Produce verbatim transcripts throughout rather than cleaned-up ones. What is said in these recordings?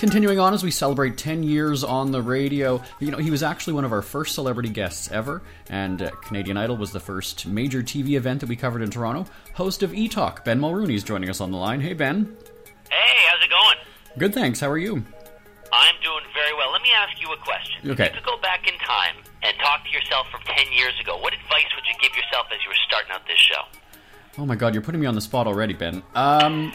Continuing on as we celebrate ten years on the radio, you know, he was actually one of our first celebrity guests ever, and uh, Canadian Idol was the first major T V event that we covered in Toronto. Host of E-Talk, Ben Mulrooney is joining us on the line. Hey, Ben. Hey, how's it going? Good, thanks. How are you? I'm doing very well. Let me ask you a question. Okay. If you could go back in time and talk to yourself from ten years ago, what advice would you give yourself as you were starting out this show? Oh my God, you're putting me on the spot already, Ben. Um...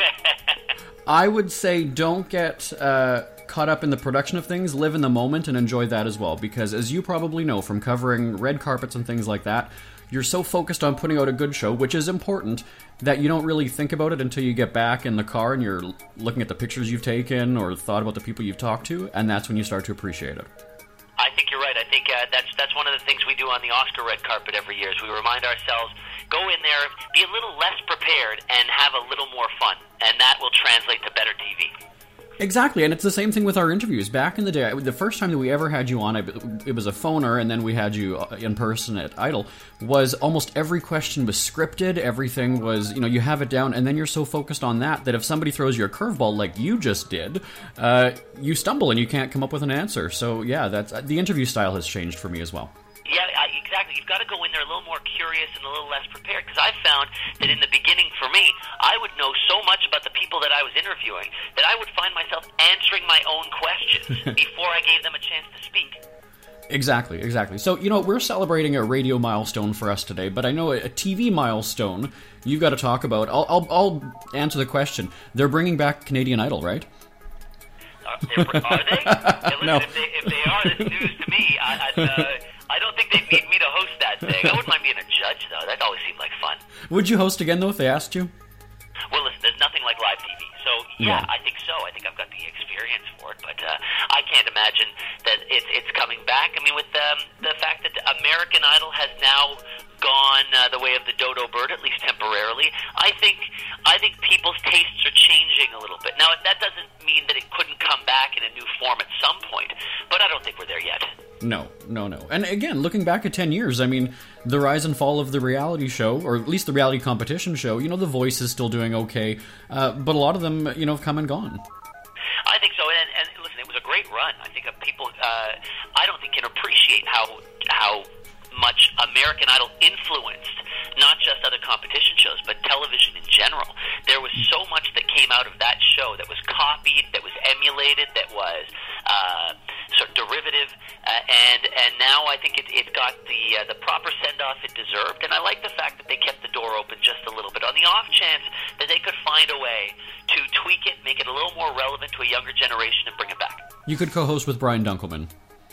I would say don't get uh, caught up in the production of things, live in the moment and enjoy that as well, because as you probably know from covering red carpets and things like that, you're so focused on putting out a good show, which is important, that you don't really think about it until you get back in the car and you're looking at the pictures you've taken or thought about the people you've talked to, and that's when you start to appreciate it. I think you're right. I think uh, that's that's one of the things we do on the Oscar red carpet every year is we remind ourselves, go in there, be a little less prepared, and have a little more fun, and that will translate to better T V. Exactly, and it's the same thing with our interviews. Back in the day, the first time that we ever had you on, it was a phoner, and then we had you in person at Idol, was almost every question was scripted, everything was, you know, you have it down, and then you're so focused on that, that if somebody throws you a curveball like you just did, uh, you stumble and you can't come up with an answer. So yeah, that's the interview style has changed for me as well. Yeah, I, exactly. You've got to go in there a little more curious and a little less prepared, because I've found that in the beginning, for me, I would know so much about the people that I was interviewing that I would find myself answering my own questions before I gave them a chance to speak. Exactly, exactly. So, you know, we're celebrating a radio milestone for us today, but I know a T V milestone you've got to talk about. I'll, I'll, I'll answer the question. They're bringing back Canadian Idol, right? Uh, are they? Now, listen, No. if, they, if they are, that's news to me. I, I'd, uh, I don't think they'd need me to host that thing. I wouldn't mind being a judge, though. That always seemed like fun. Would you host again, though, if they asked you? Well, listen, there's nothing like live T V. So, yeah, Yeah. I think so. I think I've got the experience for it. But uh, I can't imagine that it's, it's coming back. I mean, with um, the fact that American Idol has now gone uh, the way of the dodo bird, at least temporarily, I think I think people's tastes are changing a little bit. Now, that doesn't mean that it couldn't come back in a new form at some point, but I don't think we're there yet. No, no, no. And again, looking back at ten years, I mean, the rise and fall of the reality show, or at least the reality competition show, you know, The Voice is still doing okay, uh, but a lot of them, you know, have come and gone. I think so, and, and listen, it was a great run. I think people, uh, I don't think can appreciate how how much American Idol influenced not just other competition shows, but television in general. There was so much that came out of that show that was copied, that was emulated, that was uh, sort of derivative, uh, and and now I think it, it got the uh, the proper send-off it deserved, and I like the fact that they kept the door open just a little bit on the off chance that they could find a way to tweak it, make it a little more relevant to a younger generation, and bring it back. You could co-host with Brian Dunkelman.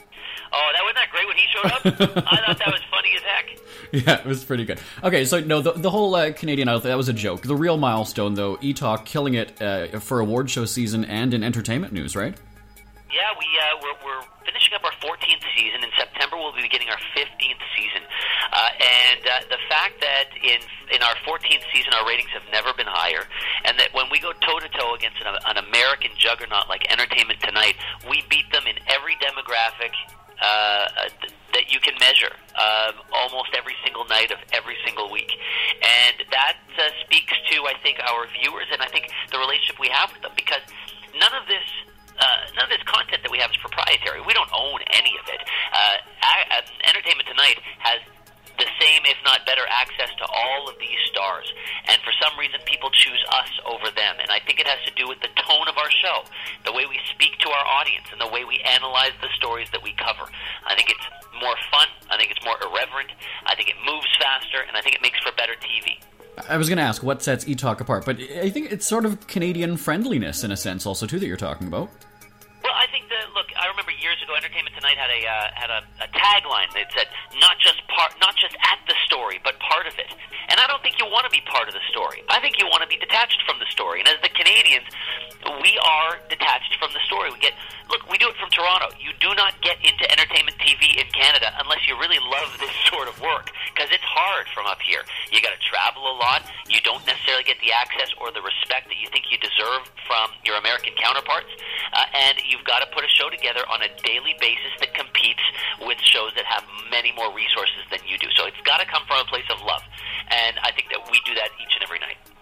Oh, that wasn't that great when he showed up? I thought that was funny as heck. Yeah, it was pretty good. Okay, so no, the, the whole uh, Canadian Idol, that was a joke. The real milestone, though, E-Talk killing it uh, for award show season and in entertainment news, right? Yeah, we, uh, we're, we're finishing up our fourteenth season. In September, we'll be beginning our fifteenth season. Uh, and uh, the fact that in in our fourteenth season, our ratings have never been higher, and that when we go toe-to-toe against an, an American juggernaut like Entertainment Tonight, we beat them in every demographic Uh, th- that you can measure uh, almost every single night of every single week. And that uh, speaks to, I think, our viewers and I think the relationship we have with them, because none of this uh, none of this content that we have is proprietary. We don't own any of it. Uh, uh, Entertainment Tonight has the same, if not better, access to all of these stars. And for some reason, people choose us over them. And I think it has to do with the tone of our show, the way we speak to our audience, and the way we analyze the stories that we cover. I think it's more fun. I think it's more irreverent. I think it moves faster. And I think it makes for better T V. I was going to ask what sets E-Talk apart, but I think it's sort of Canadian friendliness in a sense also, too, that you're talking about. Well, I think that, look, I remember years ago, Entertainment Tonight had a uh, had a, a tagline that said, not just part, not just at the story, but part of it. And I don't think you want to be part of the story. I think you want to be detached from the story. And as the Canadians, we are detached from the story. We get, look, we do it from Toronto. You do not get into entertainment T V in Canada unless you really love this sort of work, because it's hard from up here. You got to travel a lot. You don't necessarily get the access or the respect that you think you deserve from your American counterparts. Uh, and you've got to put a show together on a daily basis that competes with shows that have many more resources than you do. So it's got to come from a place of love. And I think that we do that each and every night.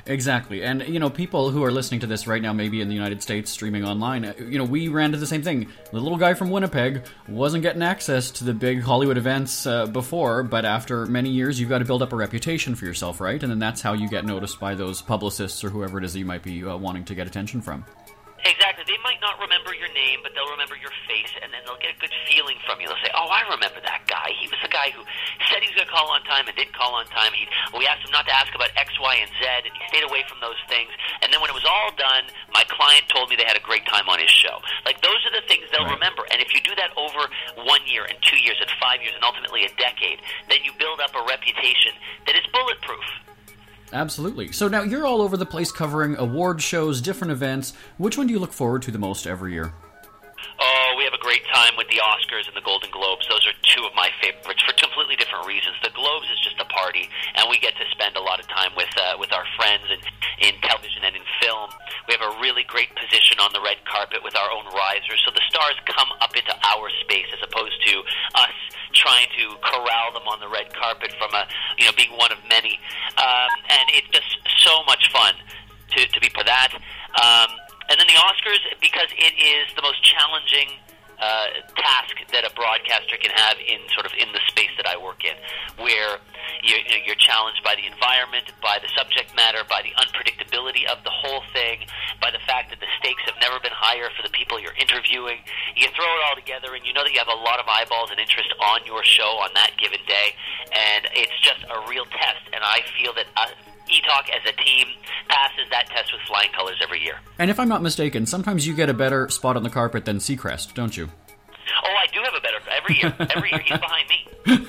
Exactly. And, you know, people who are listening to this right now, maybe in the United States, streaming online, you know, we ran into the same thing. The little guy from Winnipeg wasn't getting access to the big Hollywood events uh, before, but after many years, you've got to build up a reputation for yourself, right? And then that's how you get noticed by those publicists or whoever it is that you might be uh, wanting to get attention from. Exactly. They might not remember your name, but they'll remember your face, and then they'll get a good feeling from you. They'll say, oh, I remember that guy. He was the guy who said he was going to call on time and did call on time. He, we asked him not to ask about X, Y, and Z, and he stayed away from those things. And then when it was all done, my client told me they had a great time on his show. Like, those are the things they'll Right. remember. And if you do that over one year and two years and five years and ultimately a decade, then you build up a reputation that is bulletproof. Absolutely. So now you're all over the place covering award shows, different events. Which one do you look forward to the most every year? Oh, we have a great time with the Oscars and the Golden Globes. Those are two of my favorites for completely different reasons. The Globes is just a party, and we get to spend a lot of time with uh, with our friends in, in television and in film. We have a really great position on the red carpet with our own risers, so the stars come up into our space as opposed to us trying to corral them on the red carpet from a you know being one of many. Um, and it's just so much fun to to be for that. Um, And then the Oscars, because it is the most challenging uh, task that a broadcaster can have in sort of in the space that I work in, where you're, you know, you're challenged by the environment, by the subject matter, by the unpredictability of the whole thing, by the fact that the stakes have never been higher for the people you're interviewing. You throw it all together, and you know that you have a lot of eyeballs and interest on your show on that given day, and it's just a real test. And I feel that Uh, E-Talk as a team passes that test with flying colors every year. And if I'm not mistaken, sometimes you get a better spot on the carpet than Seacrest, don't you? Oh, I do have a better every year. Every year, he's behind me.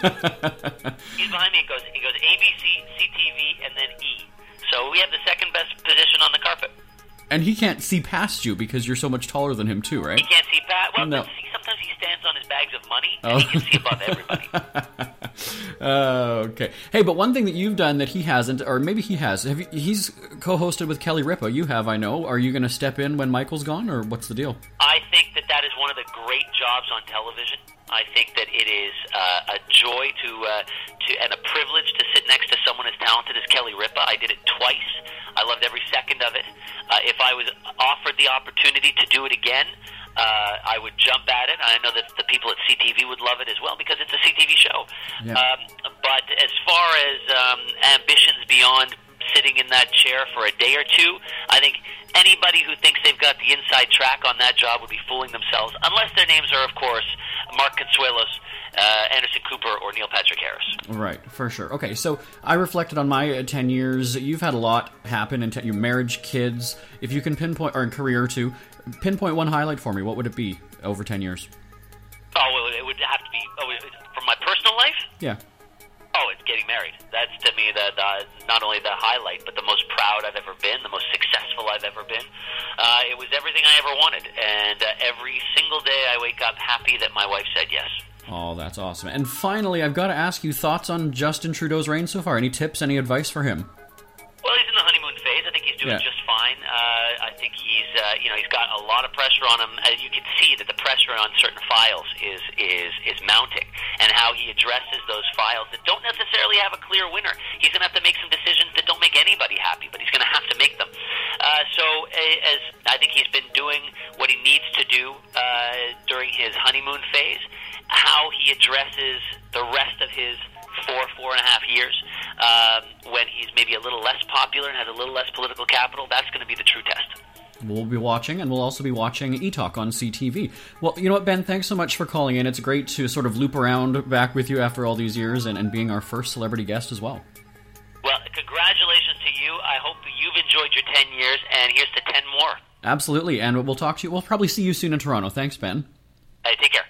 He's behind me. It goes, it goes A B C, C T V, and then E. So we have the second best position on the carpet. And he can't see past you because you're so much taller than him too, right? He can't see past. Well, No. see, sometimes he stands on his bags of money, and Oh. he can see above everybody. Uh, okay. Hey, but one thing that you've done that he hasn't, or maybe he has, have you, he's co-hosted with Kelly Ripa. You have, I know. Are you going to step in when Michael's gone, or what's the deal? I think that that is one of the great jobs on television. I think that it is uh, a joy to uh, to and a privilege to sit next to someone as talented as Kelly Ripa. I did it twice. I loved every second of it. Uh, if I was offered the opportunity to do it again, uh, I would jump at it. I know that the people at C T V would love it as well because it's a C T V show. Yeah. Um, but as far as um, ambitions beyond sitting in that chair for a day or two, I think anybody who thinks they've got the inside track on that job would be fooling themselves, unless their names are, of course, Mark Consuelos, uh, Anderson Cooper, or Neil Patrick Harris. Right, for sure. Okay, so I reflected on my uh, ten years. You've had a lot happen in ten, your marriage, kids. If you can pinpoint, or in career too, pinpoint one highlight for me, what would it be over ten years? Oh, well, it would have to be oh, from my personal life? Yeah. Oh, it's getting married. That's, to me, the, the not only the highlight, but the most proud I've ever been, the most successful I've ever been. Uh, it was everything I ever wanted, and uh, every single day I wake up happy that my wife said yes. Oh, that's awesome. And finally, I've got to ask you, thoughts on Justin Trudeau's reign so far? Any tips, any advice for him? Well, he's in the honeymoon phase. I think he's doing Yeah. just fine. Uh, I think he's, uh, you know, he's got a lot of pressure on him. As you can see, that the pressure on certain files is is is mounting, and how he addresses those files that don't necessarily have a clear winner. He's going to have to make some decisions that don't make anybody happy, but he's going to have to make them. Uh, so, uh, as I think he's been doing what he needs to do uh, during his honeymoon phase, how he addresses the rest of his four, four and a half years, um, when he's maybe a little less popular and has a little less political capital, that's going to be the true test. We'll be watching, and we'll also be watching E-Talk on C T V. Well, you know what, Ben, thanks so much for calling in. It's great to sort of loop around back with you after all these years and, and being our first celebrity guest as well. Well, congratulations to you. I hope you've enjoyed your ten years, and here's to ten more. Absolutely, and we'll talk to you. We'll probably see you soon in Toronto. Thanks, Ben. Hey, take care.